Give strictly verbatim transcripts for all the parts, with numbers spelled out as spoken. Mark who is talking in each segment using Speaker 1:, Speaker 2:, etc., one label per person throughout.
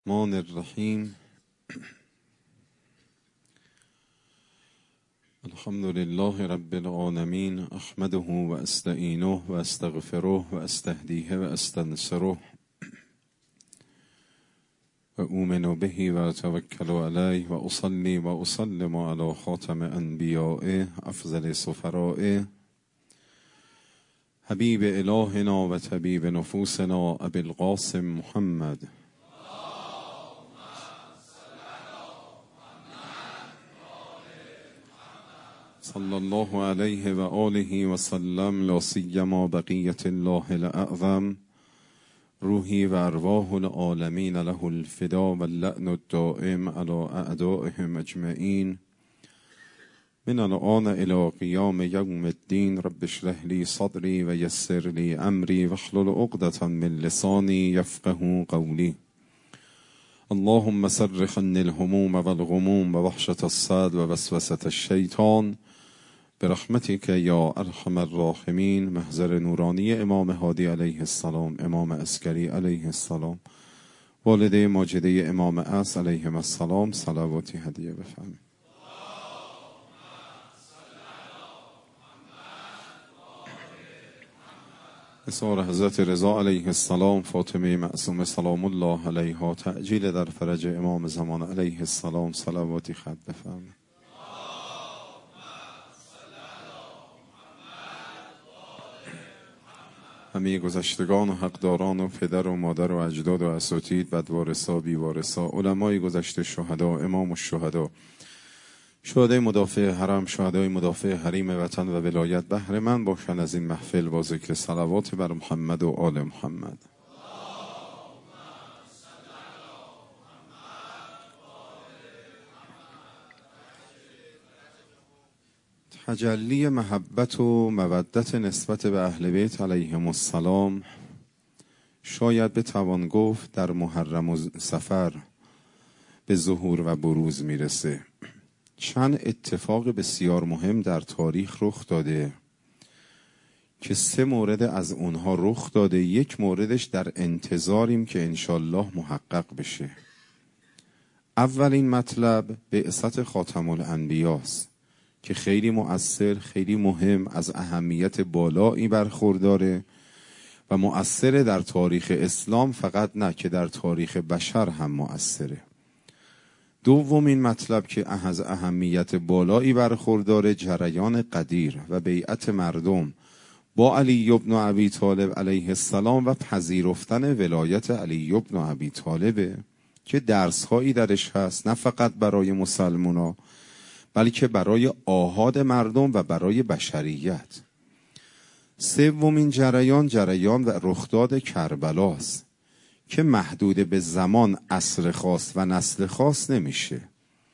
Speaker 1: الرحمن الرحیم. الحمد لله رب العالمین. احمده و استعینه و استغفره و استهدیه و استنصره و اؤمن به و اتوکل علیه و اصلی و اسلم علی خاتم انبیاء افضل سفراء حبیب الهنا و طبیب نفوسنا ابی القاسم محمد صلی الله علیه و آله و سلم. لا سیما بقیت الله الاعظم روحی و ارواح العالمین له الفدا و اللعن الدائم علی اعدائهم اجمعین من الآن الی قیام یوم الدین. رب اشرح لی صدری و یسر لی امری واحلل عقدة من لسانی یفقهوا قولی. اللهم صرف عني الهموم والغموم و وحشة الصدر و وسوسة الشیطان برحمتك یا ارحم الراحمین. محضر نورانی امام هادی علیه السلام، امام عسکری علیه السلام، والده ماجده امام عصر علیهم السلام، صلواتی هدیه بفرمایید. اثار حضرت رضا علیه السلام، فاطمه معصومه سلام الله علیها، تعجیل در فرج امام زمان علیه السلام، صلواتی خط بفرمایید. همه گذشتگان و حقداران و پدر و مادر و اجداد و اساتید، بدوارثا بیوارثا، علمای گذشته، شهدا، امام الشهدا، شهدای مدافع حرم، شهدای مدافع حریم وطن و ولایت، بهره مند باشند از این محفل با ذکر صلوات بر محمد و آل محمد. تجلی محبت و مودت نسبت به اهل بیت علیهم السلام شاید بتوان گفت در محرم و صفر به ظهور و بروز میرسه. چند اتفاق بسیار مهم در تاریخ رخ داده که سه مورد از اونها رخ داده. یک موردش در انتظاریم که انشالله محقق بشه. اولین مطلب بعثت خاتم الانبیاست که خیلی مؤثر، خیلی مهم، از اهمیت بالایی برخورداره و مؤثره در تاریخ اسلام فقط نه که در تاریخ بشر هم مؤثره. دومین مطلب که از اهمیت بالایی برخورداره جریان قدیر و بیعت مردم با علی بن ابی طالب علیه السلام و پذیرفتن ولایت علی بن ابی طالب که درسهایی درش هست، نه فقط برای مسلمونا بلکه برای آحاد مردم و برای بشریت. سومین جریان جریان و رخداد کربلاست که محدود به زمان، عصر خاص و نسل خاص نمیشه.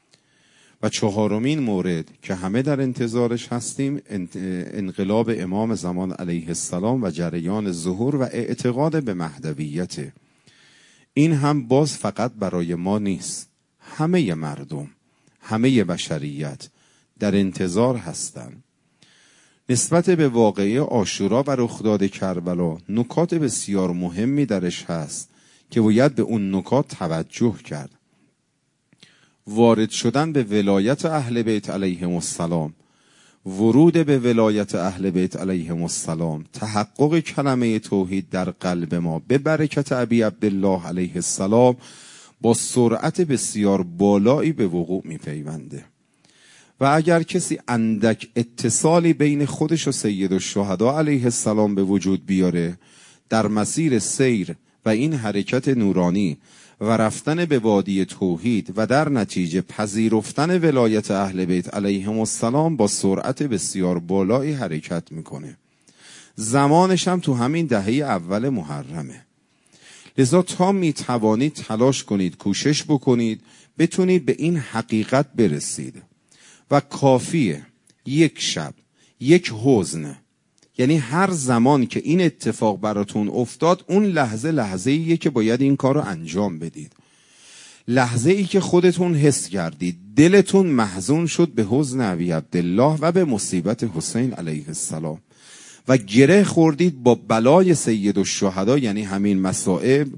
Speaker 1: و چهارمین مورد که همه در انتظارش هستیم، انقلاب امام زمان علیه السلام و جریان ظهور و اعتقاد به مهدویت. این هم باز فقط برای ما نیست، همه مردم، همه بشریت در انتظار هستند. نسبت به واقعه عاشورا و رخداد کربلا نکات بسیار مهمی درش هست که باید به اون نکات توجه کرد. وارد شدن به ولایت اهل بیت علیهم السلام، ورود به ولایت اهل بیت علیهم السلام، تحقق کلمه توحید در قلب ما به برکت ابی عبدالله علیه السلام با سرعت بسیار بالایی به وقوع می پیونده. و اگر کسی اندک اتصالی بین خودش و سید الشهدا علیه السلام به وجود بیاره در مسیر سیر و این حرکت نورانی و رفتن به وادی توحید و در نتیجه پذیرفتن ولایت اهل بیت علیهم السلام با سرعت بسیار بالایی حرکت میکنه. زمانش هم تو همین دهه اول محرمه. لذا تا می توانید تلاش کنید، کوشش بکنید بتونید به این حقیقت برسید. و کافیه یک شب، یک حزن، یعنی هر زمان که این اتفاق براتون افتاد، اون لحظه لحظه ایه که باید این کار رو انجام بدید. لحظه ای که خودتون حس کردید دلتون محزون شد به حزن ابی عبدالله و به مصیبت حسین علیه السلام و گره خوردید با بلای سید الشهدا، یعنی همین مصائب،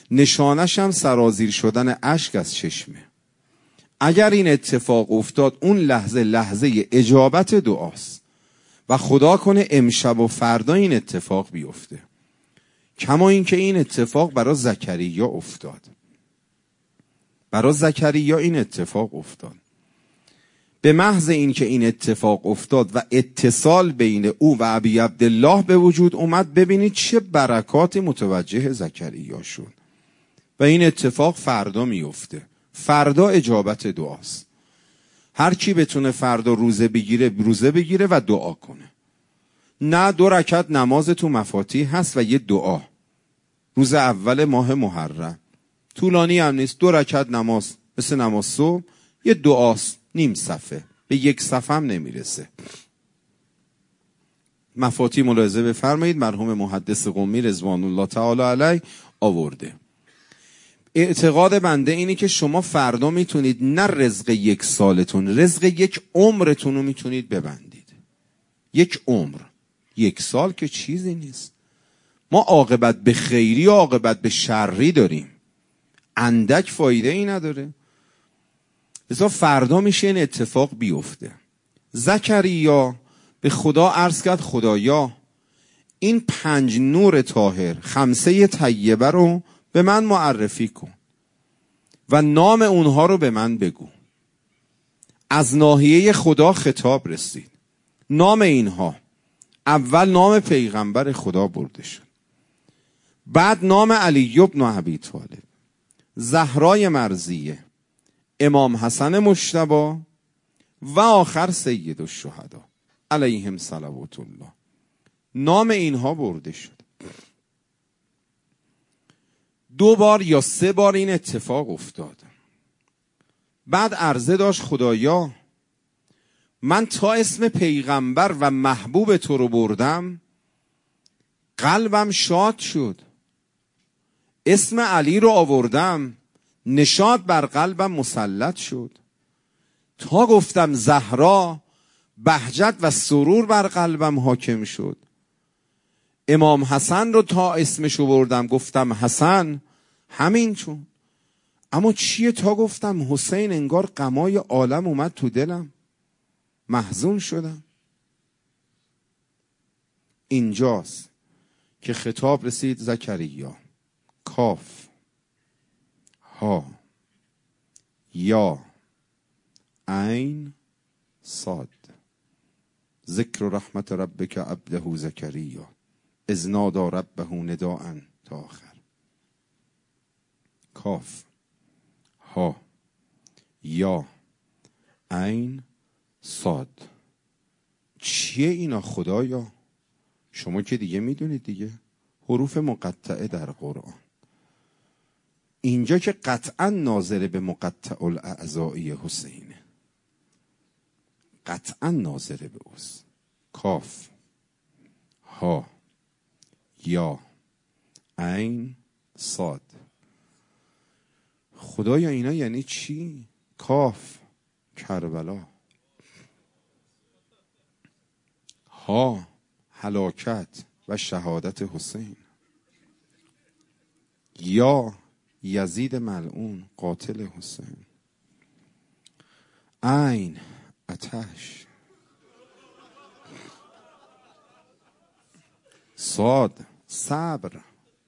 Speaker 1: نشانش هم سرازیر شدن اشک از چشمه. اگر این اتفاق افتاد اون لحظه لحظه اجابت دعاست و خدا کنه امشب و فردا این اتفاق بیفته. کما اینکه این اتفاق برای زکریا افتاد. برای زکریا این اتفاق افتاد. به محض اینکه این اتفاق افتاد و اتصال بین او و ابی عبدالله به وجود اومد، ببینید چه برکاتی متوجه زکریا شد. و این اتفاق فردا میفته. فردا اجابت دعاست. هر کی بتونه فردا روزه بگیره روزه بگیره و دعا کنه. نه دو رکعت نماز تو مفاتیح هست و یه دعا روز اول ماه محرم، طولانی هم نیست، دو رکعت نماز مثل نماز صبح، یه دعاست نیم صفحه، به یک صفحه هم نمیرسه. مفاتیح ملاحظه بفرمایید مرحوم محدث قمی رضوان الله تعالی علیه آورده. اعتقاد بنده اینه که شما فردا میتونید نه رزق یک سالتون، رزق یک عمرتون رو میتونید ببندید. یک عمر، یک سال که چیزی نیست. ما عاقبت به خیری و عاقبت به شری داریم، اندک فایده ای نداره. لذا فردا میشه این اتفاق بیفته. زکریا به خدا عرض کرد خدایا این پنج نور طاهر خمسه طیبه رو به من معرفی کن و نام اونها رو به من بگو. از ناحیه خدا خطاب رسید. نام اینها، اول نام پیغمبر خدا برده شد، بعد نام علی بن ابی طالب، زهرای مرضیه، امام حسن مجتبی و آخر سید الشهدا علیهم صلوات الله. نام اینها برده شد. دو بار یا سه بار این اتفاق افتاد. بعد عرضه داشت خدایا من تا اسم پیغمبر و محبوب تو رو بردم قلبم شاد شد. اسم علی رو آوردم نشاط بر قلبم مسلط شد. تا گفتم زهرا بهجت و سرور بر قلبم حاکم شد. امام حسن رو تا اسمشو بردم گفتم حسن همین چون. اما چیه تا گفتم حسین انگار غمای عالم اومد تو دلم، محزون شدم. اینجاست که خطاب رسید زکریا. کاف ها یا عین صاد. ذکر رحمت ربک عبده زکریا اذ نادی ربه نداء تا آخر. کاف ها یا عین صاد. چیه اینا خدایا؟ شما که دیگه میدونید دیگه، حروف مقطعه در قرآن. اینجا که قطعا ناظر به مقطع الاعضایی حسینه، قطعا ناظر به اوست. کاف ها یا عین صاد. خدایا اینا یعنی چی؟ کاف کربلا، ها هلاکت و شهادت حسین، یا یزید ملعون قاتل حسین، عین آتش، صاد صبر.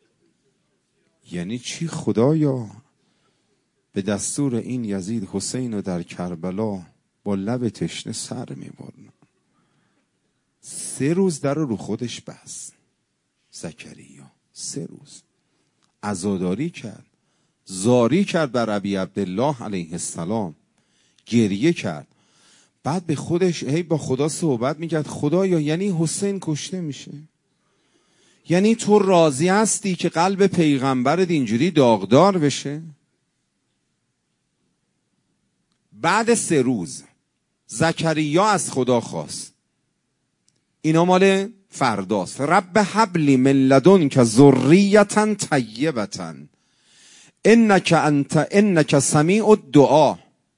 Speaker 1: یعنی چی خدایا؟ به دستور این یزید حسین رو در کربلا با لب تشنه سر میبرن. سه روز در رو خودش بست زکریا. سه روز عزاداری کرد، زاری کرد بر ابی عبدالله علیه السلام، گریه کرد. بعد به خودش هی با خدا صحبت میکرد. خدایا یعنی حسین کشته میشه؟ یعنی تو راضی هستی که قلب پیغمبرت اینجوری داغدار بشه؟ بعد سه روز زکریا از خدا خواست، اینا مال فرداست، رب هب لی من لدنک ذریة طیبة انک انت انک سمیع الدعا.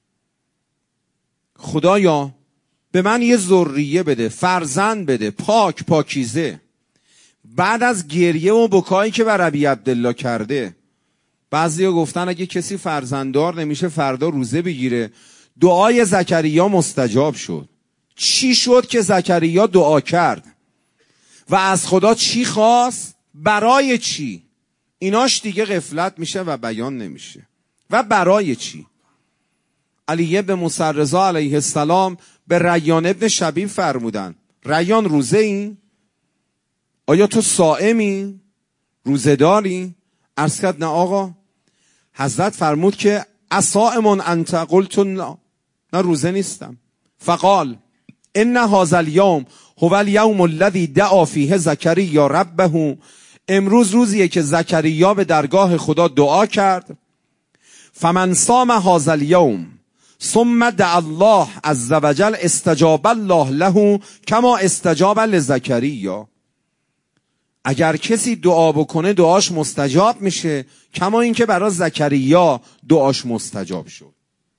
Speaker 1: خدایا به من یه ذریه بده، فرزند بده، پاک پاکیزه. بعد از گریه و بکایی که بر ابی عبدالله کرده بعضیا گفتن اگه کسی فرزنددار نمیشه فردا روزه بگیره. دعای زکریا مستجاب شد. چی شد که زکریا دعا کرد و از خدا چی خواست؟ برای چی؟ ایناش دیگه غفلت میشه و بیان نمیشه. و برای چی؟ علی ابن موسی رضا علیه السلام به ریان ابن شبیب فرمودن ریان روزه این؟ آیا تو صائمی؟ روزه داری؟ عرض کرد نه آقا. حضرت فرمود که اصائمون انت؟ قلت نه نه روزه نیستم. فقال ان هذا اليوم هو اليوم الذي دعا فیه زکریا ربه. امروز روزیه که زکریا به درگاه خدا دعا کرد. فمن صام هذا اليوم ثم دعا الله عز وجل استجاب الله له کما استجاب لزکریا. اگر کسی دعا بکنه دعاش مستجاب میشه کما اینکه برای زکریا دعاش مستجاب شد.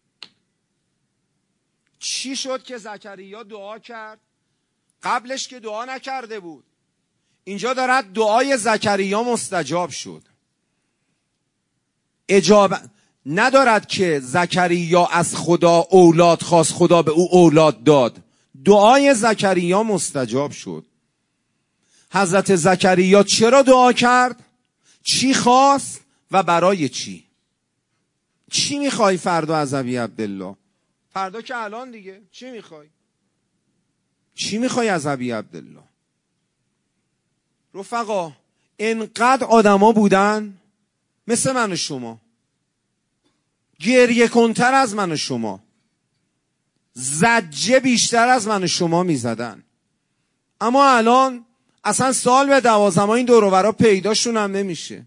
Speaker 1: چی شد که زکریا دعا کرد؟ قبلش که دعا نکرده بود. اینجا دارد دعای زکریا مستجاب شد. اجابه ندارد که زکریا از خدا اولاد خواست خدا به او اولاد داد. دعای زکریا مستجاب شد. حضرت زکریا چرا دعا کرد؟ چی خواست و برای چی؟ چی میخوای فردا از ابی عبدالله؟ فردا که الان دیگه چی میخوای؟ چی میخوای از ابی عبدالله؟ رفقا انقدر آدما بودن مثل من و شما، گریه کنتر از من و شما، زجه بیشتر از من و شما میزدن، اما الان اصلا سال به دوازدهم این دور و برا پیداشون هم نمیشه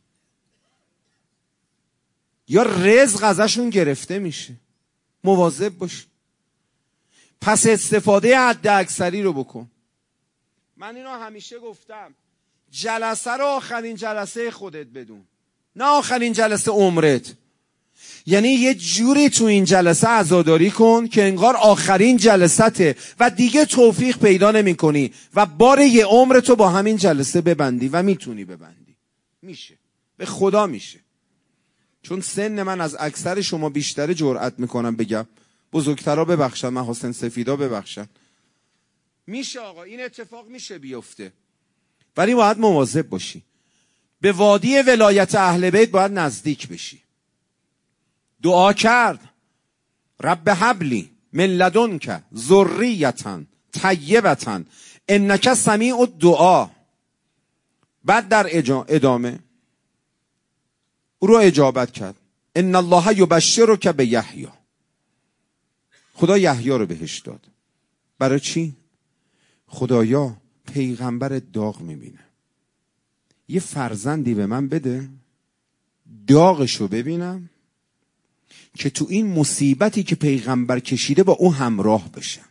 Speaker 1: یا رزق ازشون گرفته میشه. مواظب باش. پس استفاده حد اکثری رو بکن. من اینو همیشه گفتم، جلسه رو آخرین جلسه خودت بدون، نه آخرین جلسه عمرت. یعنی یه جوری تو این جلسه عزاداری کن که انگار آخرین جلسته و دیگه توفیق پیدا نمی کنی و بار یه عمرتو با همین جلسه ببندی و میتونی ببندی. میشه، به خدا میشه. چون سن من از اکثر شما بیشتر جرأت میکنم بگم، بزرگترا ببخشن، من حسین سفیدا ببخشن. میشه آقا، این اتفاق میشه بیفته، ولی باید مواظب باشی. به وادی ولایت اهل بیت باید نزدیک بشی. دعا کرد رب هبلی من لدنک ذریة طیبة انک سمیع الدعا. بعد در ادامه او رو اجابت کرد. ان الله یبشرک بیحیی. خدا یحیی رو بهش داد. برای چی؟ خدایا پیغمبر داغ میبینه، یه فرزندی به من بده داغشو ببینم که تو این مصیبتی که پیغمبر کشیده با او همراه بشم.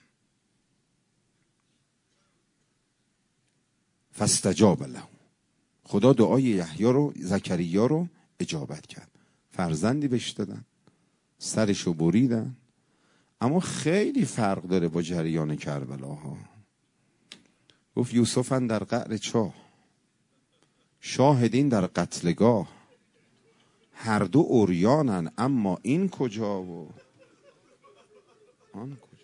Speaker 1: فاستجاب له. خدا دعای یحیی رو، زکریا رو اجابت کرد. فرزندی بهش دادن، سرشو بریدن. اما خیلی فرق داره با جریان کربلاها. گفت یوسفن در قعر چاه، شاهدین در قتلگاه، هر دو عریانن اما این کجا و آن کجا.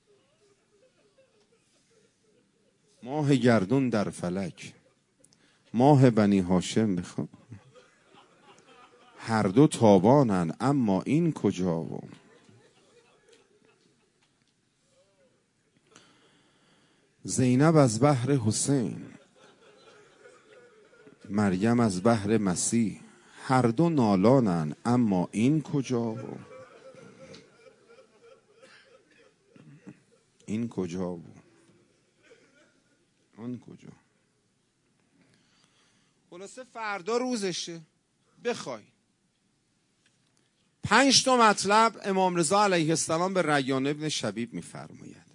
Speaker 1: ماه گردون در فلک، ماه بنی هاشم بخوام، هر دو تابانن اما این کجا و. زینب از بحر حسین، مریم از بحر مسیح، هر دو نالانن اما این کجا و این کجا و آن کجا. خلاصه فردا روزشه، بخوای پنج تا مطلب امام رضا علیه السلام به ریان ابن شبیب میفرماید.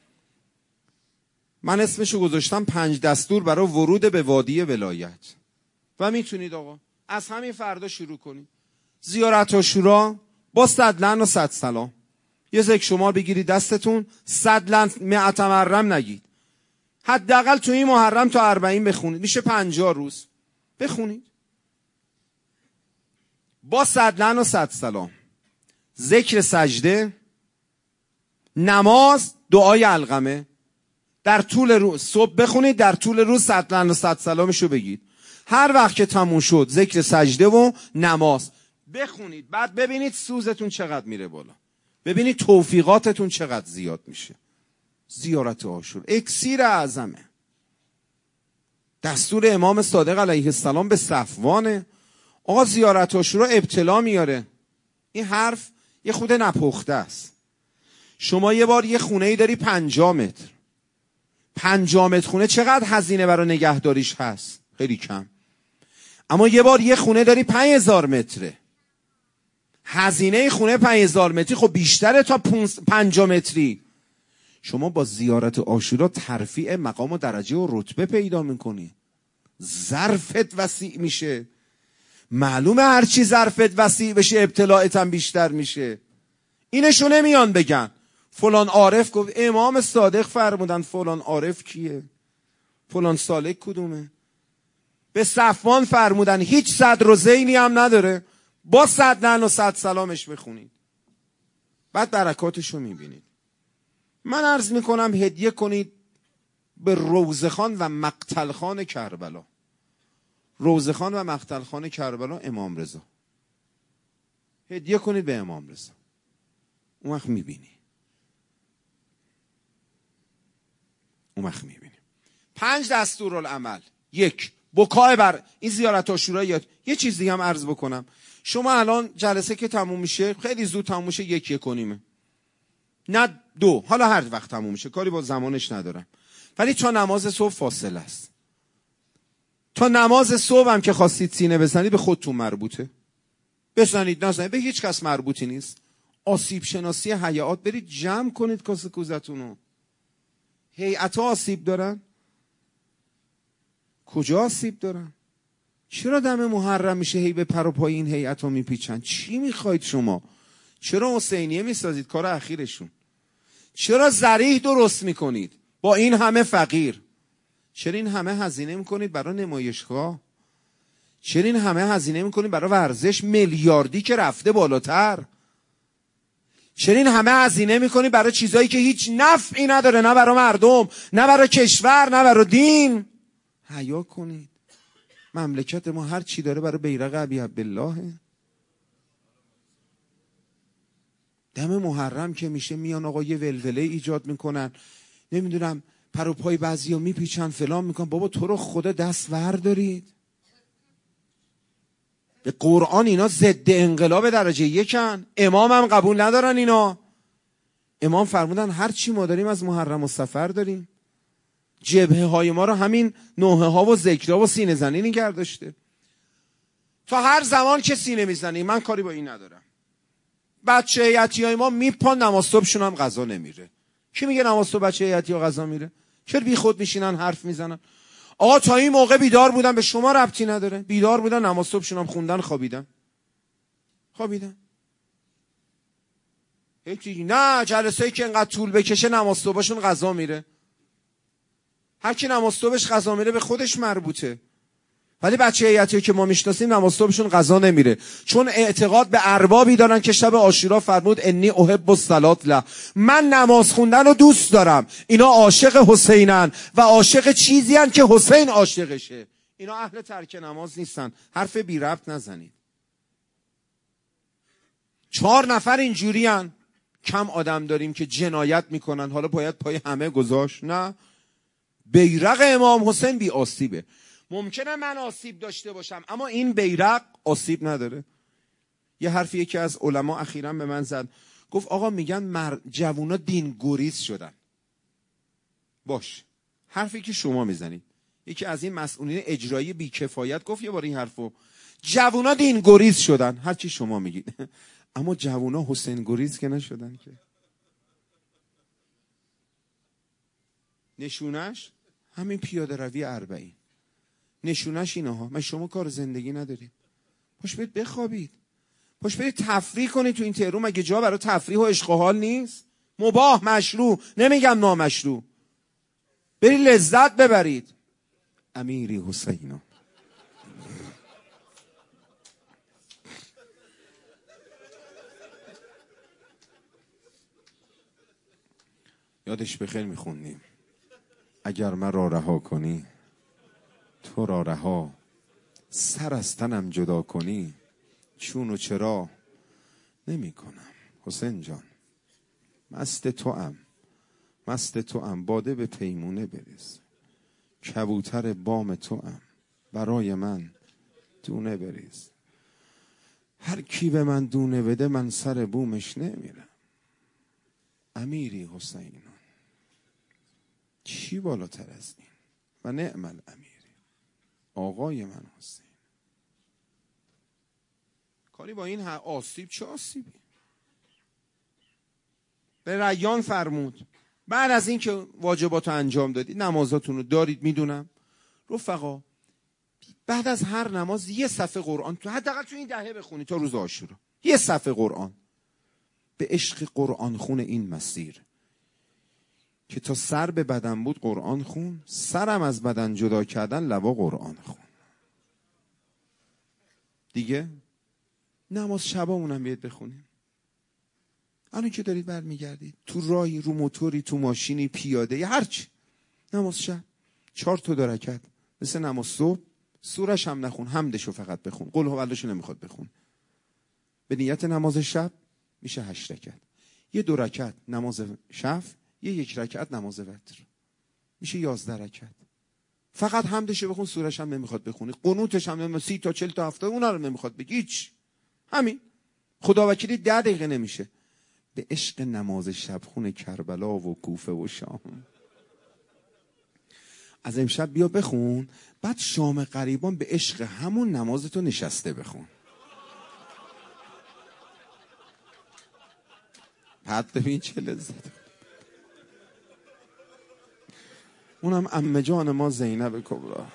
Speaker 1: من اسمشو گذاشتم پنج دستور برای ورود به وادی ولایت. و میتونید آقا از همین فردا شروع کنید. زیارت عاشورا با صد لعن و صد سلام. یه ذکر شما بگیرید دستتون، صد لعن مئت محرم نگید. حداقل تو این محرم تا اربعین بخونید، میشه پنجاه روز بخونید. با صد لعن و صد سلام، ذکر سجده، نماز، دعای علقمه. در طول روز صبح بخونید، در طول روز صد لعن و صد سلامشو بگید. هر وقت که تموم شد ذکر سجده و نماز بخونید. بعد ببینید سوزتون چقدر میره بالا، ببینید توفیقاتتون چقدر زیاد میشه. زیارت عاشورا اکسیر اعظمه. دستور امام صادق علیه السلام به صفوانه. آقا زیارت عاشورا ابتلا میاره. این حرف یه خود نپخته است. شما یه بار یه خونه ای داری پنجاه متر، پنجاه متر خونه چقدر هزینه برای نگهداریش هست؟ خیلی کم. اما یه بار یه خونه داری پنج هزار متره، هزینه خونه پنج هزار متری خب بیشتره تا پنجاه متری. شما با زیارت عاشورا ترفیع مقام و درجه و رتبه پیدا میکنی، ظرفت وسیع میشه. معلومه هرچی ظرفت وسیع بشه ابتلاعت هم بیشتر میشه. اینشو نمیان بگن فلان عارف گفت، امام صادق فرمودن. فلان عارف کیه؟ فلان سالک کدومه؟ به صفوان فرمودن هیچ صدر و زینی هم نداره، با صد لعن و صد سلامش بخونید، بعد برکاتشو میبینید. من عرض میکنم هدیه کنید به روزخان و مقتلخان کربلا. روزخان و مقتلخان کربلا امام رضا. هدیه کنید به امام رضا، اون وقت میبینی. اون وقت میبینی. پنج دستورالعمل. یک، بکای بر این زیارت عاشورا. یاد یه چیز دیگه هم عرض بکنم. شما الان جلسه که تموم میشه خیلی زود تموم میشه، یک یک کنیمه، نه دو، حالا هر وقت تموم میشه، کاری با زمانش ندارم. ولی تا نماز صبح فاصله است. تا نماز صبح هم که خواستید سینه بزنید به خودتون مربوطه، بزنید نزنید به هیچ کس مربوطی نیست. آسیب شناسی هیئات برید جمع کنید کاسه کوزتونو. هیئت‌ها آسیب دارن؟ کجا آسیب دارن؟ چرا دم محرم میشه هی به پر و پای این هیئت‌ها میپیچن؟ چی میخواید شما؟ چرا حسینیه میسازید؟ کار اخیرشون. چرا ذریح درست میکنید با این همه فقیر؟ چرا این همه هزینه میکنید برای نمایشگاه؟ چرا این همه هزینه میکنید برای ورزش میلیاردی که رفته بالاتر؟ چرا این همه هزینه میکنید برای چیزایی که هیچ نفعی نداره، نه برای مردم، نه برای کشور، نه برای دین؟ حیا کنید. مملکت ما هر چی داره برای بیرق ابی عبدالله. دم محرم که میشه میان آقا یه ولوله ایجاد میکنن، نمیدونم پر و پای بعضیا میپیچن فلان میکنن. بابا تو رو خدا دست ور دارید. به قرآن اینا ضد انقلاب درجه یکن. امام هم قبول ندارن اینا. امام فرمودن هر چی ما داریم از محرم و صفر داریم. جبهه های ما رو همین نوحه ها و ذکرها و سینه زنی نگه داشته. تا هر زمان که سینه میزنی من کاری با این ندارم. بچه هیئتی های ما میپان نماز صبحشون هم غذا نمیره. کی میگه نماز صبح بچه هیئتی ها غذا میره؟ چرا بی خود میشینن حرف میزنن؟ آقا تا این موقع بیدار بودن، به شما ربطی نداره. بیدار بودن نماز صبحشون هم خوندن، خوابیدن. خوابیدن. هیچی. نه جلسه‌ای که اینقدر طول بکشه نماز صبحشون غذا میره. هر کی نماز صبحش غذا میره به خودش مربوطه. ولی بچه هیئتی که ما میشناسیم نماز صبحشون غذا نمیره، چون اعتقاد به اربابی دارن که شب عاشورا فرمود انی احب الصلاه له، من نماز خوندن رو دوست دارم. اینا عاشق حسینن و عاشق چیزی هن که حسین عاشقشه. اینا اهل ترک نماز نیستن. حرف بی ربط نزنید. چهار نفر اینجوری هن. کم آدم داریم که جنایت میکنن، حالا باید پای همه گذاشت؟ نه، بیرق امام حسین بی آسیبه. ممکنه من آسیب داشته باشم اما این بیرق آسیب نداره. یه حرفی یکی از علما اخیراً به من زد، گفت آقا میگن مر... جوونا دین گریز شدن. باش، حرفی که شما میزنید. یکی از این مسئولین اجرایی بیکفایت گفت یه بار این حرفو، جوونا دین گریز شدن. هرچی شما میگید اما جوونا حسین گریز که نشدن که. نشونش همین پیاده روی اربعین. نشونش اینها. من شما کار زندگی ندارید؟ پاش برید بخوابید، پاش برید تفریح کنید تو این تهران. مگه جا برای تفریح و عشق و حال نیست؟ مباح، مشروع، نمیگم نامشروع. برید لذت ببرید. امیری حسینا یادش بخیر میخوندیم اگر مرا رها کنی تو را رها، سر از تنم جدا کنی چون و چرا نمی کنم. حسین جان مست توام، مست توام، باده به پیمونه بریز، کبوتر بام توام، برای من دونه بریز. هر کی به من دونه بده من سر بومش نمیرم. امیری حسین، چی بالاتر از این؟ و نعم الامیری، آقای من حسین. کاری با این آسیب، چه آسیبی؟ به ریان فرمود بعد از این که واجباتو انجام دادید، نمازاتونو دارید میدونم رفقا، بعد از هر نماز یه صفحه قرآن تو حداقل تو این دهه بخونی تا روز عاشورا، یه صفحه قرآن. به عشق قرآن خون این مسیر که تا سر به بدن بود قرآن خون، سرم از بدن جدا کردن لوا قرآن خون. دیگه نماز شبامونم بیاد بخونیم. الان که دارید برمیگردید تو راهی، رو موتوری، تو ماشینی، پیاده، یا هرچی، نماز شب چهار تا درکت مثل نماز صبح، سورش هم نخون، حمدشو فقط بخون، قل هو اللهشو نمیخواد بخون. به نیت نماز شب میشه هشت رکعت، یه دو رکعت نماز شب، یه یک رکعت نماز وتر، میشه یازده رکعت. فقط حمدشو بخون، سورش هم نمیخواد بخونی، قنوتش هم نمیخواد، سی تا چل تا هفتاد اونا رو نمیخواد بگی، هیچ، همین. خدا وکیلی ده دقیقه نمیشه. به عشق نماز شبخون کربلا و کوفه و شام. از امشب بیا بخون، بعد شام غریبان به عشق همون نمازتو نشسته بخون. بعد ببین چه لذت. اونم عمه جان ما زینب کبرا.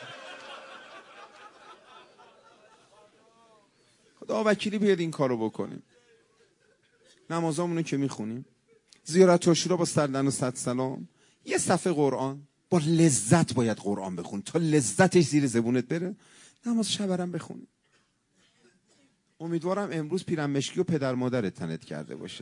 Speaker 1: خدا وکیلی بیاد این کارو بکنیم. نمازامونو که میخونیم، زیارت عاشورا با سردن و صد سلام، یه صفحه قرآن با لذت باید قرآن بخون تا لذتش زیر زبونت بره. نماز شبرم بخونیم. امیدوارم امروز پیرمشکی و پدر مادرت تنت کرده باشه.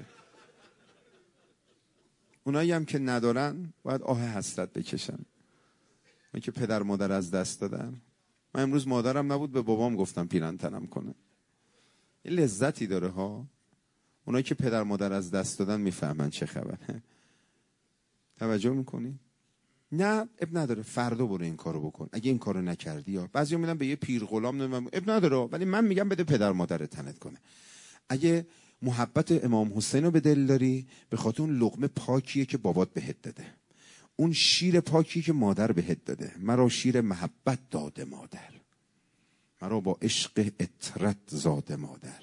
Speaker 1: اونایی هم که ندارن باید آه حسرت بکشن. من که پدر مادر از دست دادن، من امروز مادرم نبود به بابام گفتم پیرن تنم کنه. یه لذتی داره ها. اونایی که پدر مادر از دست دادن میفهمن چه خبره. توجه میکنی؟ نه اب نداره، فردا برو این کارو بکن. اگه این کارو نکردی، یا بعضیا میگن به یه پیر غلام نمیدونم، اب نداره، ولی من میگم بده پدر مادر تنت کنه. اگه محبت امام حسین رو به دل داری، به خاطر اون لقمه پاکیه که بابات بهت داده، اون شیر پاکی که مادر بهت داده. مرا شیر محبت داده مادر، مرا با عشق اطرت زاده مادر.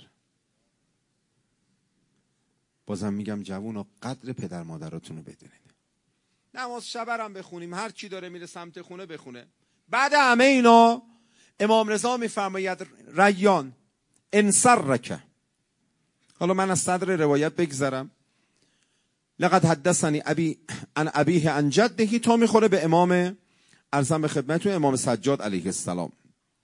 Speaker 1: بازم میگم جوونا قدر پدر مادراتون رو بدونید. نماز شبرم بخونیم، هر چی داره میره سمت خونه بخونه. بعد همه اینا امام رضا میفرماید ریان انصرک. حالا من از صدر روایت بگذرم. لقد حدثنی ابی عن ابیه عن جده، تا میخوره به امام، ارزم به خدمتتون، امام سجاد علیه السلام.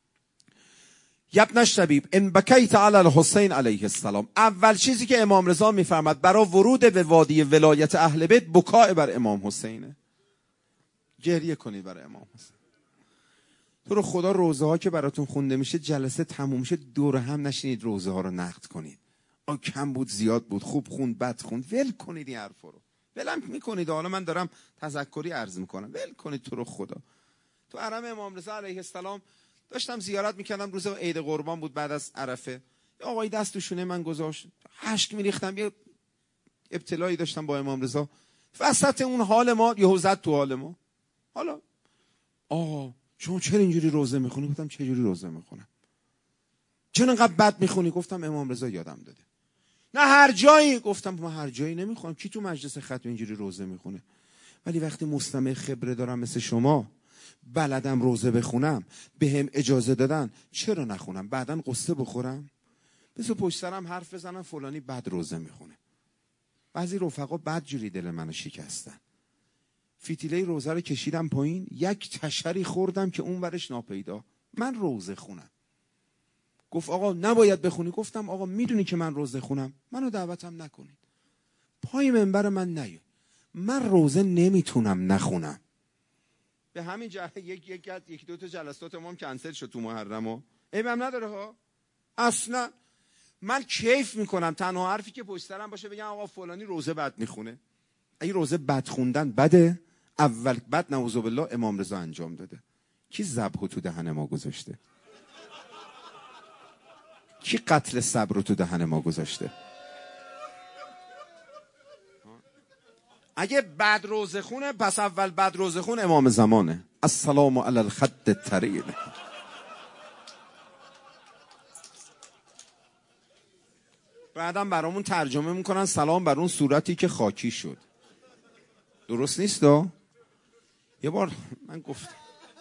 Speaker 1: یبن شبیب ان بکیت علی الحسین علیه السلام. اول چیزی که امام رضا میفرماد برای ورود به وادی ولایت اهل بیت بکای بر امام حسینه. گریه کنید برای امام حسین. تو رو خدا روزه ها که براتون خونده میشه، جلسه تموم میشه، دور هم نشینید روزه ها رو نقد کنید. آ کم بود، زیاد بود، خوب خوند، بد خوند، ول کنید این حرفا رو. ولم میکنید. حالا من دارم تذکری عرض میکنم، ول کنید تو رو خدا. تو حرم امام رضا علیه السلام داشتم زیارت میکردم، روز عید قربان بود بعد از عرفه. یه آقای دست تو شونه من گذاشت، اشک میریختم، یه ابتلایی داشتم با امام رضا. وسط اون حال ما یهو زد تو حال ما. حالا آقا شما چرا اینجوری روزه میخونی؟ گفتم چه جوری روزه میخونم؟ چرا انقدر بد میخونی؟ گفتم امام رضا یادم داده. نه هر جایی. گفتم ما هر جایی نمیخونم. کی تو مجلس ختم اینجوری روزه میخونه؟ ولی وقتی مستمع خبره دارم مثل شما، بلدم روزه بخونم، به هم اجازه دادن، چرا نخونم؟ بعدن قصه بخورم؟ بذار پشت سرم حرف بزنم فلانی بد روزه میخونه. بعضی رفقا بد جوری دل منو شکستن. فتیله روزه رو کشیدم پایین، یک تشری خوردم که اون ورش ناپیدا. من روزه خونم. گفت آقا نباید بخونی. گفتم آقا میدونی که من روزه خونم، منو دعوتم نکنید، پای منبر من نیاید. من روزه نمیتونم نخونم. به همین جهت یک یک یک دو تا جلسات ما هم کنسل شد تو محرمو. عیبم نداره ها. اصلا من کیف میکنم تنها حرفی که پشت سرم باشه بگم آقا فلانی روزه بد میخونه. اگه روزه بد خوندن بده، اول بد نعوذ بالله امام رضا انجام داده. کی ذبح تو دهن ما گذاشته؟ کی قتل صبر رو تو دهن ما گذاشته؟ اگه بد روزه خونه پس اول بد روزه خون امام زمانه. السلام علی الخد الطریق. بعدم برامون ترجمه میکنن سلام بر اون صورتی که خاکی شد. درست نیست دا؟ یه بار من گفتم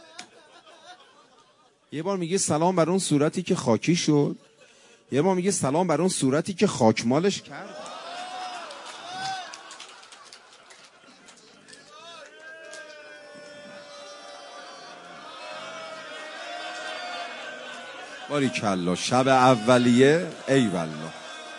Speaker 1: یه بار میگه سلام بر اون صورتی که خاکی شد، یه بار میگه سلام بر اون صورتی که خاکمالش کرد. باریکلا شب اولیه ای والله.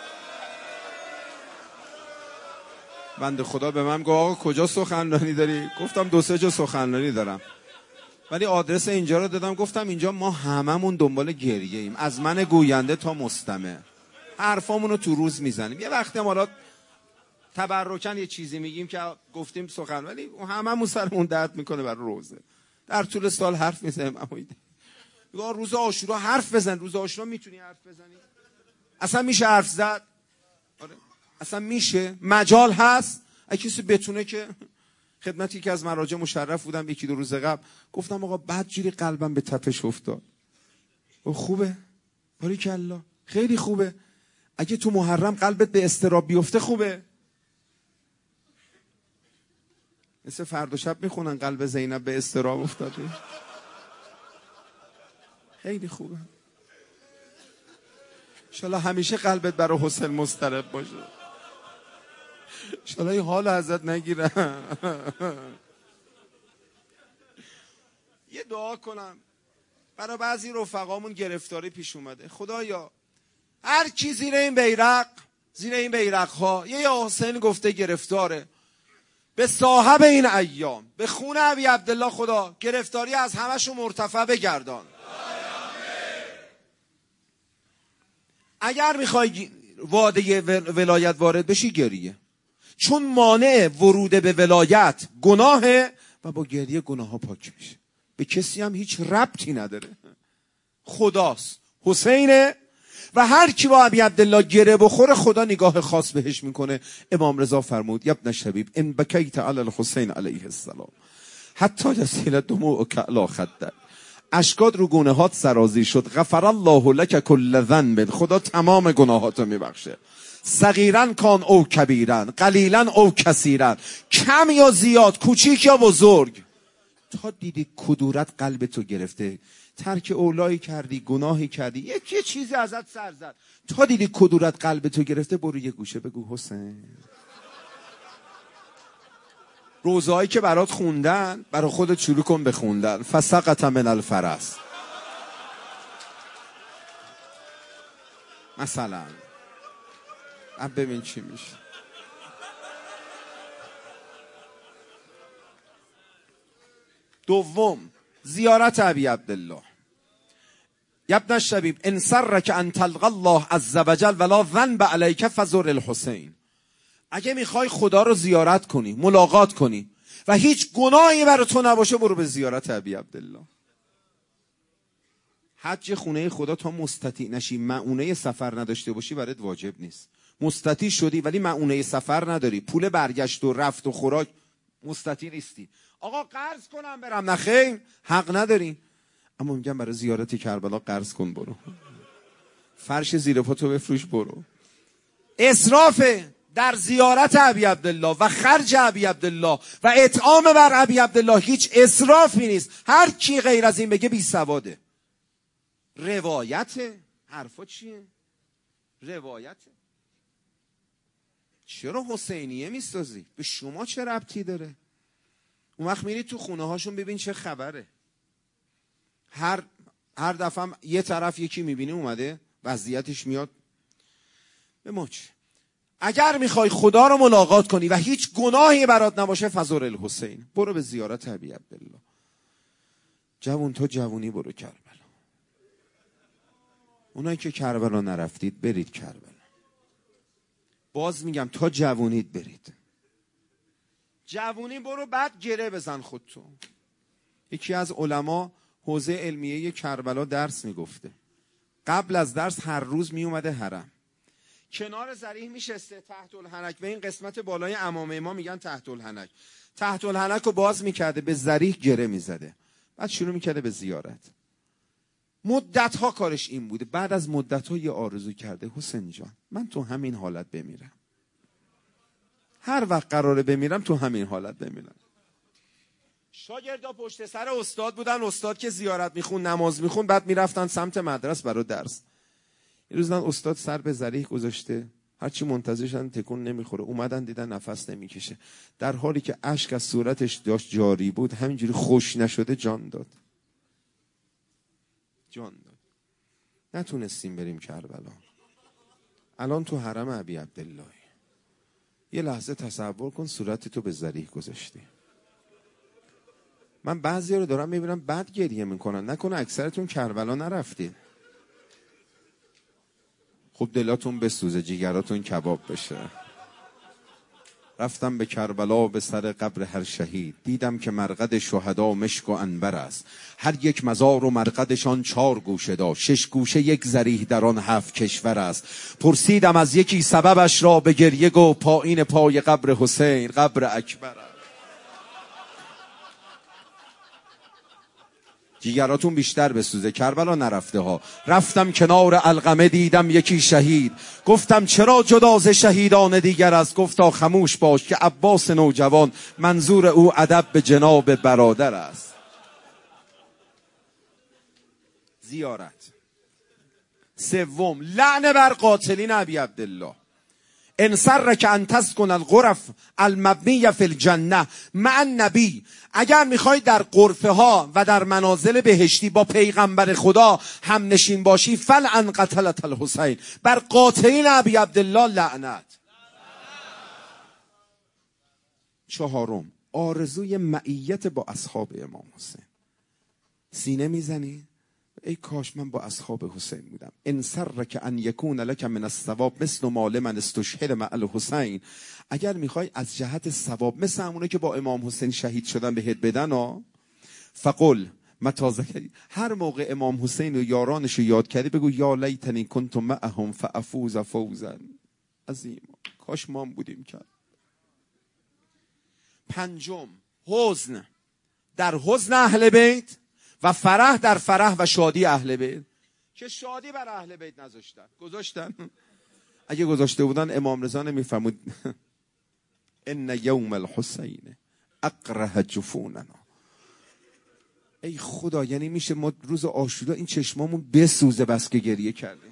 Speaker 1: بنده خدا به من گفت آقا کجا سخنرانی داری؟ گفتم دو سه جا سخنرانی دارم، ولی آدرس اینجا رو دادم. گفتم اینجا ما هممون دنبال گریه ایم، از من گوینده تا مستمع حرفامونو تو روز میزنیم. یه وقتی حالا تبرکن یه چیزی میگیم که گفتیم سخن، ولی هممون سرمون درد میکنه برای روزه. در طول سال حرف میزنیم. اما روز عاشورا حرف بزن. روز عاشورا میتونی حرف بزنی؟ اصلا میشه حرف زد؟ آره اصلا میشه؟ مجال هست؟ اگه کسی بتونه که خدمتی که از مراجع مشرف بودم یکی دو روز قبل گفتم آقا بدجوری قلبم به تپش افتاد. او خوبه؟ باریکلا خیلی خوبه. اگه تو محرم قلبت به اضطراب بیفته خوبه. مثل فردا شب میخونن قلب زینب به اضطراب افتاده. خیلی خوبه. انشالله همیشه قلبت برای حسین مضطرب باشه. انشالله این حال ازت نگیرم. یه دعا کنم برای بعضی رفقامون گرفتاری پیش اومده. خدایا هر کی زیر این بیرق زیر این بیرق ها یه یا حسین گفته گرفتاره، به صاحب این ایام به خون ابی عبدالله خدا گرفتاری از همشون مرتفع بگردان. اگر میخوای واده ولایت وارد بشی گریه، چون مانع ورود به ولایت گناهه و با گریه گناه ها پاک میشه. به کسی هم هیچ ربطی نداره، خداست، حسینه و هر کی با ابی عبدالله گره بخوره خدا نگاه خاص بهش میکنه. امام رضا فرمود یا ابن شبیب ان بکیت علی الحسین علیه السلام حتی یسیل دموعک علی خدک، اشکات رو گونه هات سرازیر شد. غفر الله لک کل ذنب، خدا تمام گناهاتو میبخشه. صغیرن کان او کبیرن، قلیلن او کثیرن، کم یا زیاد، کوچیک یا بزرگ. تا دیدی کدورت قلب تو گرفته، ترک اولایی کردی، گناهی کردی، یکی چیزی ازت سر زد، تا دیدی کدورت قلب تو گرفته، برو یه گوشه بگو حسین. روزهایی که برات خوندن برای خودت شروع کن بخوندن. فسقط من الفرس مثلا. اب ببین چی میشه. دوم زیارت ابی عبدالله. ابن الشبیب ان سرک ان تلقى الله عز وجل ولا ذنب علیک فزر الحسین. اگه میخوای خدا رو زیارت کنی، ملاقات کنی و هیچ گناهی برای تو نباشه، برو به زیارت ابی عبدالله. حج خونه خدا تا مستطیع نشی، مؤونه سفر نداشته باشی برات واجب نیست. مستطیع شدی ولی مؤونه سفر نداری، پول برگشت و رفت و خوراک، مستطیع نیستی. آقا قرض کنم برم، نخیر حق نداری. اما میگم برای زیارت کربلا قرض کن برو، فرش زیر پاتو بفروش برو. اسرافه در زیارت ابی عبدالله و خرج ابی عبدالله و اطعام بر ابی عبدالله هیچ اسرافی نیست. هر کی غیر از این بگه بی سواده. روایته. حرفا چیه؟ روایته. چرا حسینیه میسازی؟ به شما چه ربطی داره؟ اون وقت میری تو خونه هاشون ببین چه خبره. هر هر دفعه یه طرف یکی میبینی اومده وضعیتش میاد به ماچ.
Speaker 2: اگر میخوای خدا رو ملاقات کنی و هیچ گناهی برات نباشه فزور الحسین، برو به زیارت ابی عبدالله. جوون تو جوونی برو کربلا. اونایی که کربلا نرفتید برید کربلا. باز میگم تا جوونید برید. جوونی برو بعد گره بزن خودتو. یکی از علما حوزه علمیه کربلا درس میگفته. قبل از درس هر روز میومده حرم. کنار ذریح میشسته تحت الحنک، به این قسمت بالای عمامه ما میگن تحت الحنک. تحت الحنک رو باز میکرده، به ذریح گره میزده. بعد شروع میکرده به زیارت. مدت ها کارش این بوده. بعد از مدت ها یه آرزو کرده، حسین جان من تو همین حالت بمیرم. هر وقت قراره بمیرم تو همین حالت بمیرم. شاگردا پشت سر استاد بودن. استاد که زیارت میخون، نماز میخون، بعد میرفتن سمت مدرسه برای درس. یه روز استاد سر به ذریح گذاشته، هرچی منتظرشن تکون نمیخوره. اومدن دیدن نفس نمیکشه. در حالی که اشک از صورتش داشت جاری بود، همینجوری خوش نشده جان داد. جان داد. نتونستیم بریم کربلا. الان تو حرم ابی عبدالله. یه لحظه تصور کن صورت تو به ذریح گذاشتی. من بعضی رو دارم میبینم بعد گریه میکنن. نکنه اکثرتون کربلا نرفتین. خب دلاتون بسوزه، جیگراتون کباب بشه. رفتم به کربلا به سر قبر هر شهید، دیدم که مرقد شهدا مشک و عنبر است. هر یک مزار و مرقدشان چار گوشه داشت، شش گوشه یک ذریح در آن هفت کشور است. پرسیدم از یکی سببش را، به گریه گو پایین پای قبر حسین قبر اکبر است. جیگراتون بیشتر بسوزه، کربلا نرفته ها. رفتم کنار علقمه دیدم یکی شهید، گفتم چرا جدا ز شهیدان دیگر است؟ گفتا خموش باش که عباس نوجوان منظور او ادب به جناب برادر است. زیارت. سوم، لعن بر قاتلین ابی عبدالله. ان سرک ان تسکن الغرف المبنیه فی الجنه مع النبی. اگر میخوای در غرفه ها و در منازل بهشتی با پیغمبر خدا هم نشین باشی، فلعن قتلت الحسین. بر قاتلین ابی عبدالله لعنت. چهارم، آرزوی معیت با اصحاب امام حسین. سینه میزنی؟ ای کاش من با اصحاب حسین بودم. ان سرک ان یکون لک من الثواب مثل مال من استشهد مع الحسین. اگر میخوای از جهت ثواب مثل همونه که با امام حسین شهید شدن بهت بدن ها، فقل متی ذکری، هر موقع امام حسین و یارانش رو یاد کردی بگو یا لیتنی کنت معهم فافوز فوزا عظیما. کاش ما بودیم. کرد. پنجم، حزن. در حزن اهل بیت و فرح در فرح و شادی اهل بیت. که شادی بر اهل بیت نذاشتن، گذاشتن. اگه گذاشته بودن امام رضا نمیفهمود ان یوم الحسین اقرح جفوننا. ای خدا، یعنی میشه ما روز عاشورا این چشمامون بسوزه بس که گریه کردیم.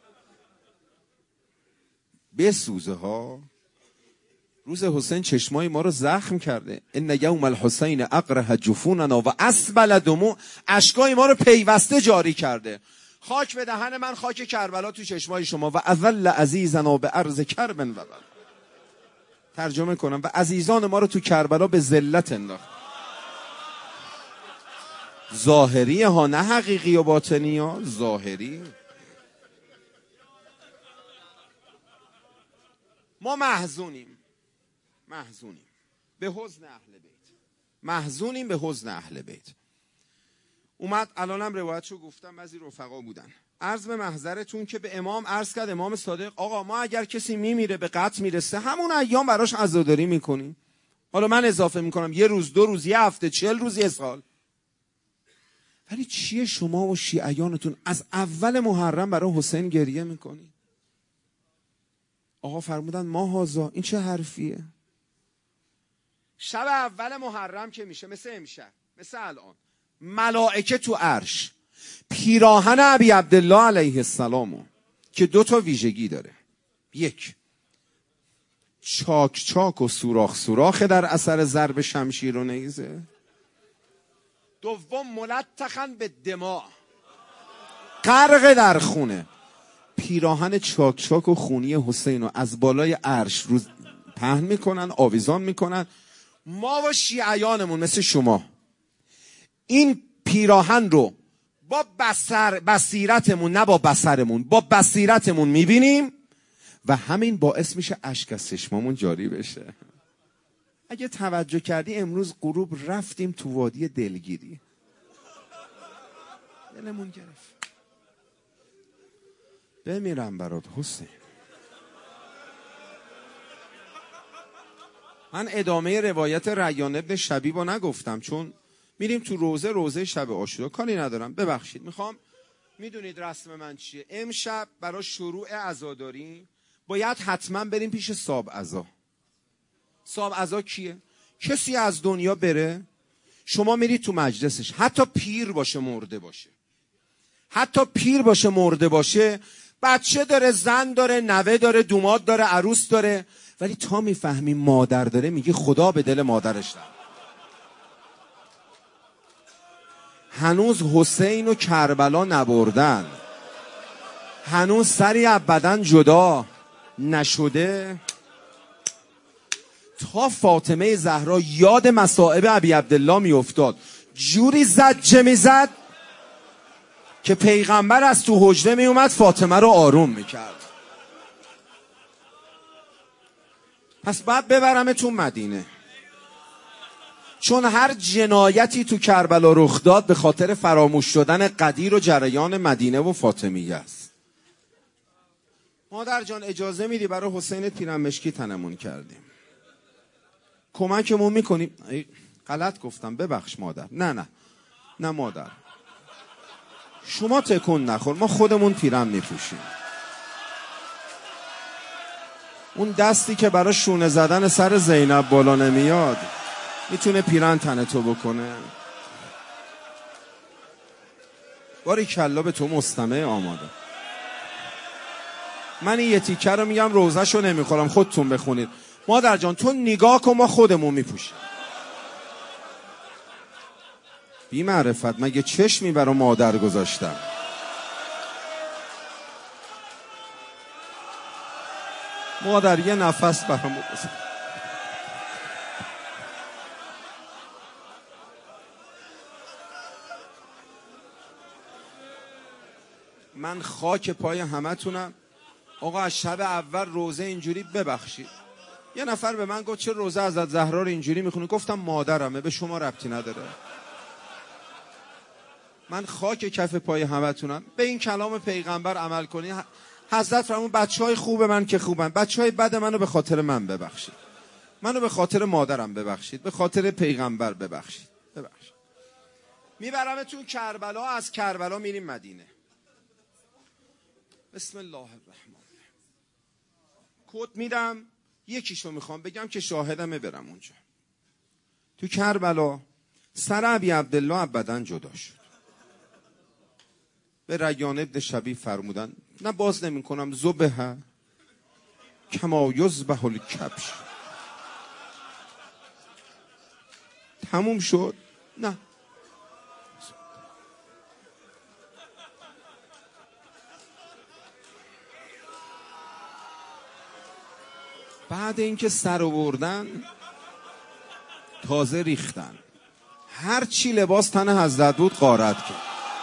Speaker 2: بسوزه ها. روز حسین چشمای ما رو زخم کرده. ان یوم الحسین اقرح جفوننا و اسبل دموع. اشکای ما رو پیوسته جاری کرده. خاک به دهن من، خاک کربلا تو چشمای شما. و اذل عزیزنا به ارض کرب و بلا. ترجمه کنم، و عزیزان ما رو تو کربلا به ذلت انداخت. ظاهری ها، نه حقیقی و باطنی ها. ظاهری. ما محزونیم. محزونیم به حزن اهل بیت. محزونیم به حزن اهل بیت. اومد الانم روایتشو گفتم، بعضی رفقا بودن. عرض به محضرتون که به امام عرض کرد امام صادق آقا ما اگر کسی میمیره به قتل میرسه همون ایام براش عزاداری میکنیم. حالا من اضافه میکنم یه روز، دو روز، یه هفته، چهل روز، یه سال. ولی چیه شما و شیعیانتون از اول محرم برای حسین گریه میکنی؟ آقا فرمودن ما هازا، این چه حرفیه؟ شب اول محرم که میشه، مثل امشب، مثل الان، ملائکه تو عرش پیراهن ابی عبدالله علیه السلام که دو تا ویژگی داره. یک، چاک چاک و سوراخ سوراخ در اثر ضرب شمشیر و نیزه. دوم، ملتخن به دماء، غرق در خونه. پیراهن چاک چاک و خونی حسین رو از بالای عرش روز پهن میکنن، آویزان میکنن. ما و شیعیانمون مثل شما این پیراهن رو با بصر بصیرتمون، نه با بصرمون، با بصیرتمون میبینیم و همین باعث میشه اشک از چشمامون جاری بشه. اگه توجه کردی امروز غروب رفتیم تو وادی دلگیری، دلمون گرفت. بمیرم برات حسین. من ادامه روایت ریان ابن شبیب رو نگفتم چون میریم تو روزه روزه شب عاشورا، کاری ندارم، ببخشید. میخوام میدونید رسم من چیه؟ امشب برای شروع عزاداری باید حتما بریم پیش صاحب عزا. صاحب عزا کیه؟ کسی از دنیا بره، شما میرید تو مجلسش، حتی پیر باشه مرده باشه، حتی پیر باشه مرده باشه، بچه داره، زن داره، نوه داره، دوماد داره، عروس داره، ولی تا میفهمی مادر داره میگی خدا به دل مادرش داره. هنوز حسین و کربلا نبردن، هنوز سری از بدن جدا نشده، تا فاطمه زهرا یاد مصائب ابی عبدالله میافتاد، جوری زجه میزد که پیغمبر از تو حجره میومد فاطمه رو آروم میکرد. پس بعد ببرمتون مدینه، چون هر جنایتی تو کربلا رخ داد به خاطر فراموش شدن قدیر و جریان مدینه و فاطمیه است. مادر جان اجازه میدی برای حسین پیرمشکی تنمون کردیم، کمکمون میکنیم؟ غلط گفتم، ببخش مادر. نه نه نه مادر، شما تکون نخور، ما خودمون پیرم میپوشیم. اون دستی که برای شونه زدن سر زینب بالا نمیاد میتونه پیرن تنه تو بکنه. باری کلا به تو مستمع آماده. من این یه تیکه رو میگم، روزه‌شو نمیخورم، خودتون بخونید. مادر جان تو نگاه کن، ما خودمون میپوشیم. بی معرفت مگه چشمی برای مادر گذاشتم؟ مادر یه نفس برام بزن. من خاک پای همتونم. آقا از شب اول روزه اینجوری ببخشید. یه نفر به من گفت چه روزه حضرت زهرا رو اینجوری میخونی؟ گفتم مادرمه، به شما ربطی نداره. من خاک کف پای همتونم. به این کلام پیغمبر عمل کنی. حضرت فرمود بچهای خوب من که خوبن، بچهای بد منو به خاطر من ببخشید، منو به خاطر مادرم ببخشید، به خاطر پیغمبر ببخشید. ببخشید. میبرمتون کربلا، از کربلا میریم مدینه. بسم الله الرحمن الرحیم. کد میدم، یکیشو میخوام بگم که شاهدمه، برم اونجا. تو کربلا سر ابی عبدالله ابداً جدا شد. به ریان ابن شبیب فرمودن نه باز نمی کنم، ذبح کما یذبح الکبش. تموم شد؟ نه. بعد اینکه سر آوردن تازه ریختن، هر چی لباس تن حضرت بود غارت کرد.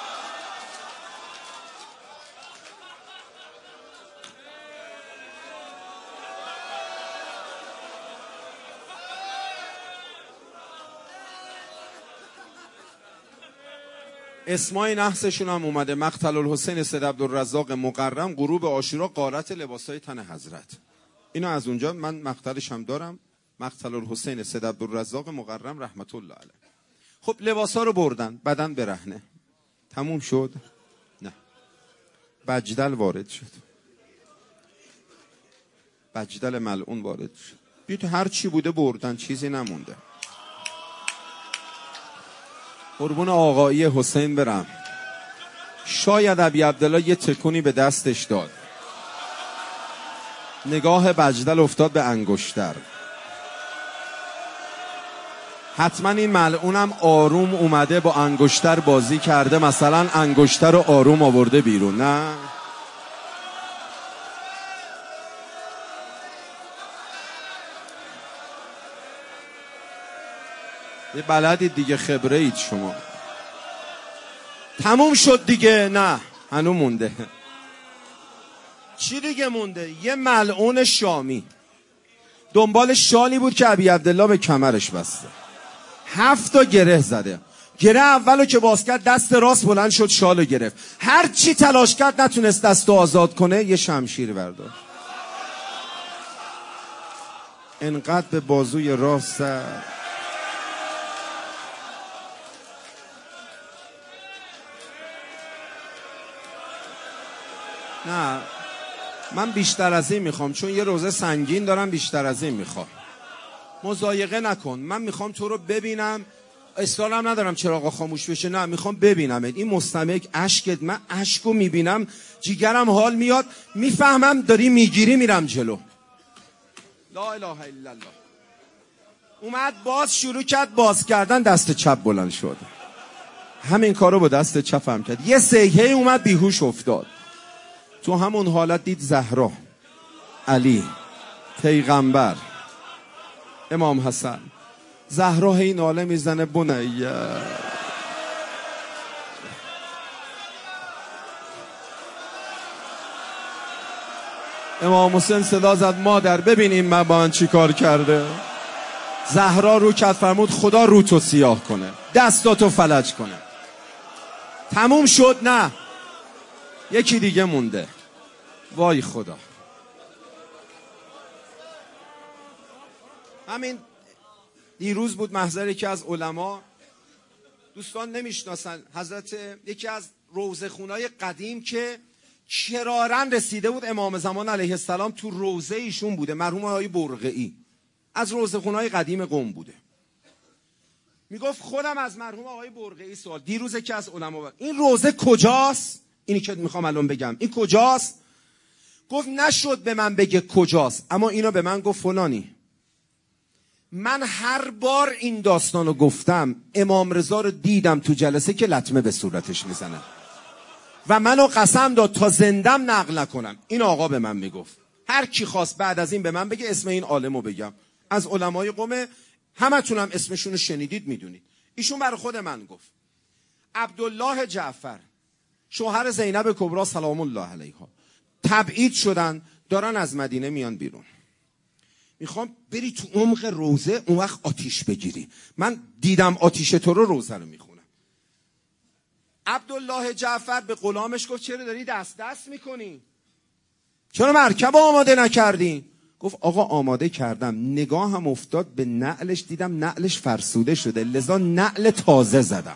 Speaker 2: اسمای نحسشون هم اومده، مقتل الحسین سید عبدالرزاق مقرم، غروب عاشورا، غارت لباسای تن حضرت. اینو از اونجا من مقتلش هم دارم، مقتل الحسین سید عبدالرزاق مقرم رحمت الله علیه. خب لباسا رو بردن، بدن برهنه. تموم شد؟ نه. بجدل وارد شد، بجدل ملعون وارد شد. بیت هر چی بوده بردن، چیزی نمونده. قربون آقایی حسین برم. شاید ابی عبدالله یه تکونی به دستش داد، نگاه بجدل افتاد به انگشتر. حتما این ملعونم آروم اومده با انگشتر بازی کرده، مثلا انگشتر رو آروم آورده بیرون. نه یه بلدید دیگه، خبره اید شما. تموم شد دیگه. نه هنو مونده. چی دیگه مونده؟ یه ملعون شامی دنبال شالی بود که ابی عبدالله به کمرش بسته، هفت تا گره زده. گره اولو که باز کرد دست راست بلند شد شالو گرفت، هر چی تلاش کرد نتونست دستو آزاد کنه، یه شمشیر برداشت انقدر به بازوی راست زد. نه من بیشتر از این میخوام، چون یه روزه سنگین دارم، بیشتر از این میخوام. مضایقه نکن، من میخوام تو رو ببینم. اصرارم ندارم چراغا خاموش بشه، نه میخوام ببینم این مستمع اشکت. من اشکو میبینم جیگرم حال میاد، میفهمم داری میگیری، میرم جلو. لا اله الا الله. اومد باز شروع کرد باز کردن، دست چپ بلند شد، همین کارو با دست چپ هم کرد. یه سیحه اومد بیهوش افتاد. تو همون حالت دید زهرا، علی، پیغمبر، امام حسن. زهرا هی ناله میزنه بنیه. امام حسین صدا زد مادر ببینیم من با من چی کار کرده. زهرا رو کرد فرمود خدا رو تو سیاه کنه، دستاتو فلج کنه. تموم شد؟ نه یکی دیگه مونده. وای خدا. همین دیروز بود محضر یکی از علما، دوستان نمیشناسن، حضرت یکی از روضه خونای قدیم که کرارن رسیده بود امام زمان علیه السلام تو روضه ایشون بوده، مرحوم آقای برقعی، از روضه خونای قدیم قم بوده. میگفت خودم از مرحوم آقای برقعی سوال، دیروز که از علما بود این روضه کجاست؟ اینی که میخوام الان بگم این کجاست؟ گفت نشد به من بگه کجاست، اما اینو به من گفت فلانی. من هر بار این داستانو گفتم امام رضا رو دیدم تو جلسه که لطمه به صورتش میزنه و منو قسم داد تا زندم نقل نکنم. این آقا به من میگفت هر کی خواست بعد از این به من بگه اسم این عالمو بگم، از علمای قم، همتونم اسمشونو شنیدید میدونید. ایشون برای خود من گفت عبدالله جعفر شوهر زینب کبرا سلام الله علیها تبعید شدن، دارن از مدینه میان بیرون. میخوام بری تو عمق روزه اون وقت آتیش بگیری. من دیدم آتیش تو رو، روزه رو میخونم. عبدالله جعفر به غلامش گفت چرا داری دست دست میکنی؟ چرا مرکب آماده نکردی؟ گفت آقا آماده کردم، نگاه هم افتاد به نعلش، دیدم نعلش فرسوده شده، لذا نعل تازه زدم.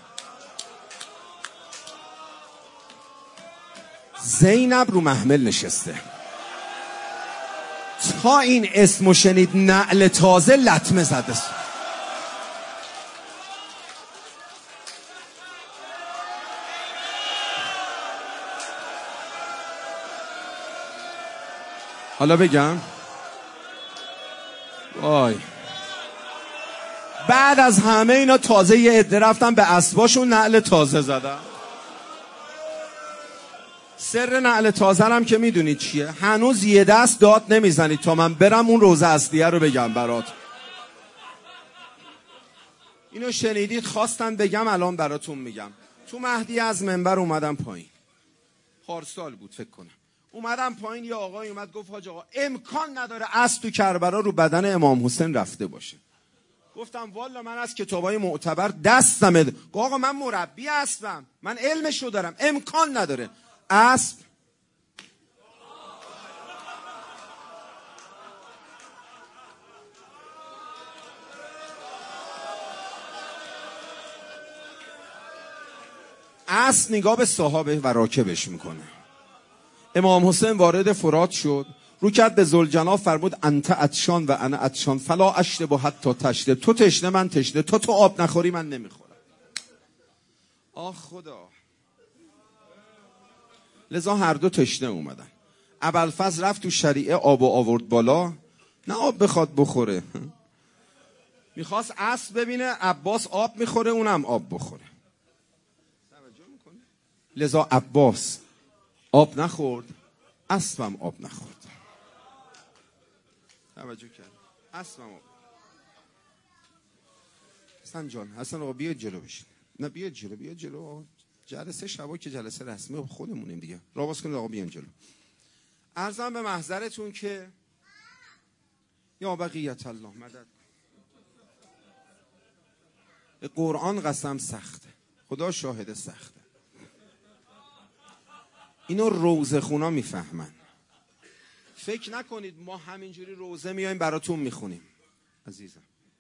Speaker 2: زینب رو محمل نشسته، تا این اسمو شنید نعل تازه لطمه زده. حالا بگم وای، بعد از همه اینا تازه یه عده رفتن به اسباشون نعل تازه زدن. سر نعل تازه هم که میدونید چیه، هنوز یه دست داد نمیزنید تا من برم اون روزه اصلیه رو بگم برات. اینو شنیدید خواستم بگم الان براتون میگم. تو مهدی از منبر اومدم پایین، پارسال بود فکر کنم، اومدم پایین یه آقای اومد گفت حاج آقا امکان نداره اسب تو کربلا رو بدن امام حسین رفته باشه. گفتم والا من از کتابای معتبر دستم. گفت آقا من مربی اسبم، من علمشو دارم، امکان نداره اسب اسب نگاه به صحابه و راکبش میکنه. امام حسین وارد فرات شد، رو کرد به ذوالجلال فرمود انت عطشان و انا عطشان فلا اشرب حتی تشرب. تو تشنه من تشنه، تو تو آب نخوری من نمیخورم. آه خدا. لذا هر دو تشنه اومدن. ابوالفضل رفت تو شریعه آب و آورد بالا، نه آب بخواد بخوره، میخواست اسب ببینه عباس آب میخوره اونم آب بخوره. لذا عباس آب نخورد، اسبم آب نخورد. توجه کرد، اسبم آب. حسن جان، حسن آقا بیاید جلو بشین. نه بیاید جلو، بیاید جلو. جلسه شبا که جلسه رسمی خودمونیم دیگه. راه باز کنید آقا بیاین جلو. عرضم به محضرتون که یا بقیت الله مدد. قرآن قسم سخته، خدا شاهد سخته. اینو روزه خونا میفهمن. فکر نکنید ما همینجوری روزه میایم براتون میخونیم عزیزم.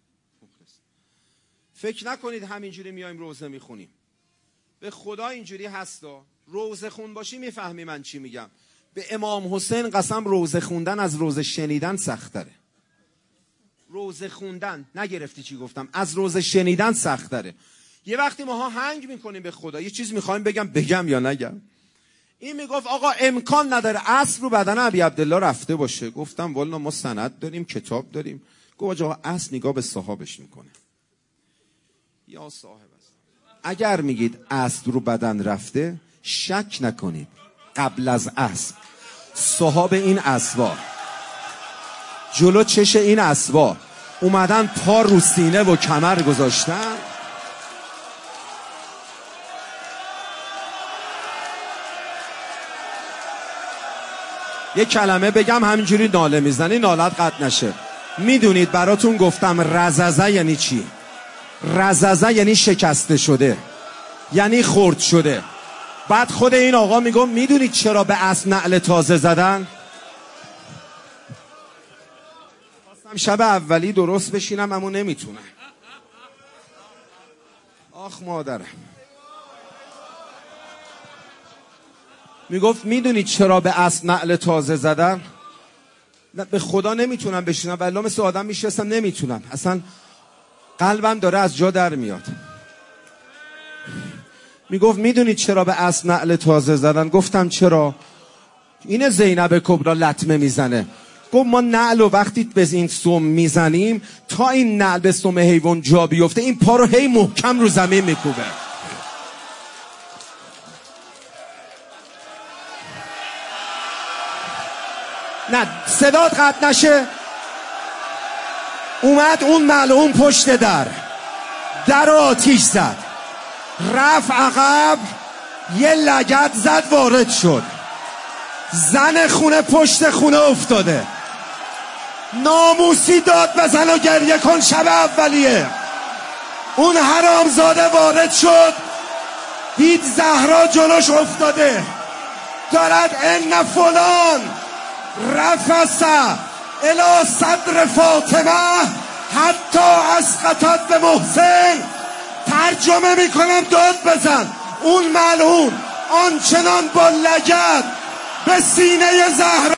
Speaker 2: فکر نکنید همینجوری میایم روزه میخونیم. به خدا اینجوری هستا. روزه خون باشی میفهمی من چی میگم. به امام حسین قسم روزه خوندن از روزه شنیدن سخت تره. روزه خوندن، نگرفتی چی گفتم، از روزه شنیدن سخت تره. یه وقتی ماها هنگ میکنیم به خدا، یه چیز میخوایم بگم بگم یا نگم. این میگفت آقا امکان نداره عصر رو بدن ابی عبدالله رفته باشه. گفتم والا ما سند داریم، کتاب داریم. گفت آقا عصر نگاه به صحابش میکنه. یا صاحب است. اگر میگید عصر رو بدن رفته، شک نکنید قبل از عصر صحاب این اسوار جلو چش این اسوار اومدن پا رو سینه و کمر گذاشتن. یه کلمه بگم همینجوری ناله میزنی، نالت قطع نشه. میدونید براتون گفتم رززه یعنی چی؟ رززه یعنی شکسته شده، یعنی خرد شده. بعد خود این آقا میگم میدونید چرا به اصل نعل تازه زدن؟ خواستم شب اولی درست بشینم اما نمیتونم. آخ مادرم. میگفت میدونید چرا به اصل نعل تازه زدن؟ نه به خدا نمیتونم بشینم، والله مثل آدم میشستم نمیتونم، اصلا قلبم داره از جا در میاد. میگفت میدونید چرا به اصل نعل تازه زدن؟ گفتم چرا؟ اینه زینب کبرا لطمه میزنه. گفت ما نعل و وقتی به این سم میزنیم تا این نعل به سم حیوان جا بیفته این پا رو هی محکم رو زمین میکوبه. نه صدات قطع نشه. اومد اون ملعون پشت در در رو آتیش زد، رفت عقب، یه لگد زد وارد شد. زن خونه پشت خونه افتاده. ناموسی داد بزن و گریه کن. شب اولیه اون حرامزاده وارد شد، دید زهرا جلوش افتاده دارد ان فلان رفسه الی صدر فاطمه حتی اسقطت به محسن. ترجمه میکنم داد بزن. اون ملعون آنچنان با لگد به سینه زهرا